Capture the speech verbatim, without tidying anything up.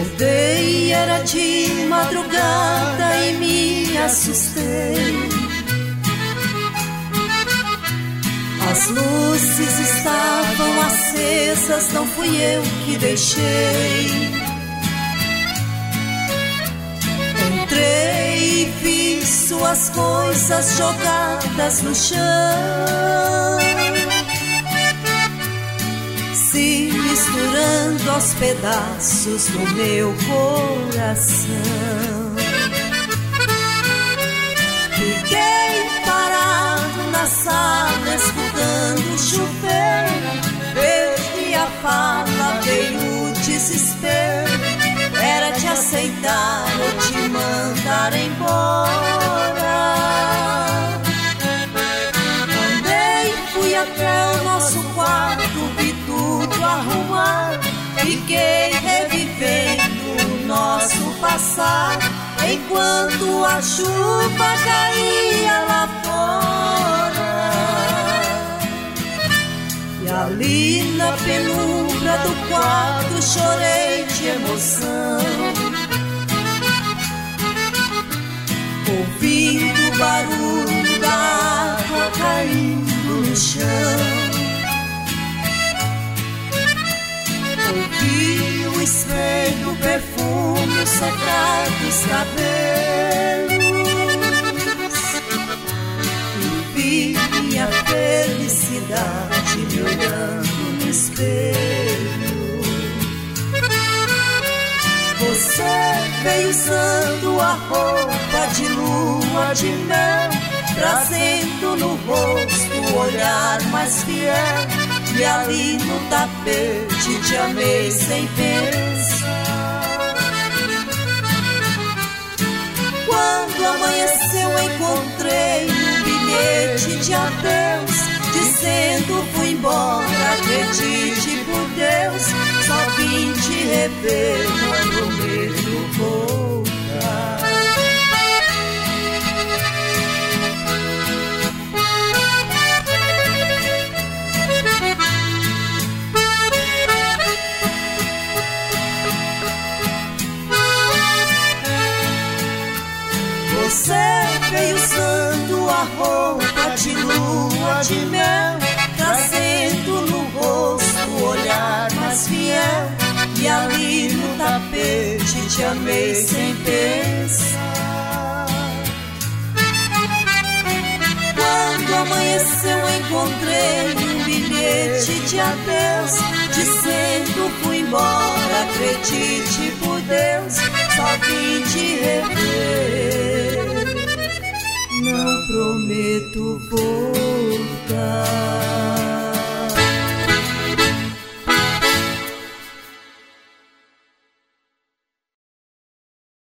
Acordei, era de madrugada e me assustei. As luzes estavam acesas, não fui eu que deixei. Entrei e vi suas coisas jogadas no chão, se misturando aos pedaços do meu coração. Fiquei parado na sala escutando o chuveiro, perdi a fala, veio o desespero. Era te aceitar ou te mandar embora. Andei, fui até o nosso quarto, vi tudo arrumado. Fiquei revivendo o nosso passado, enquanto a chuva caía lá fora. E ali na penumbra do quarto chorei de emoção, ouvindo o barulho da água caindo no chão. Ouvi o espelho, o perfume, o secar dos cabelos, e vi minha felicidade me olhando no espelho. Você veio usando a roupa de lua de mel, trazendo no rosto o olhar mais fiel. E ali no tapete te amei sem pensar. Quando amanheceu encontrei um bilhete de adeus, dizendo fui embora, acredite por Deus, só vim te rever, não prometo voltar. Você veio usando a roupa de lua de mel, trazendo no rosto o olhar mais fiel. E ali no tapete te amei sem pensar. Quando amanheceu encontrei um bilhete de adeus, dizendo fui embora, acredite por Deus, só vim te rever, não prometo voltar.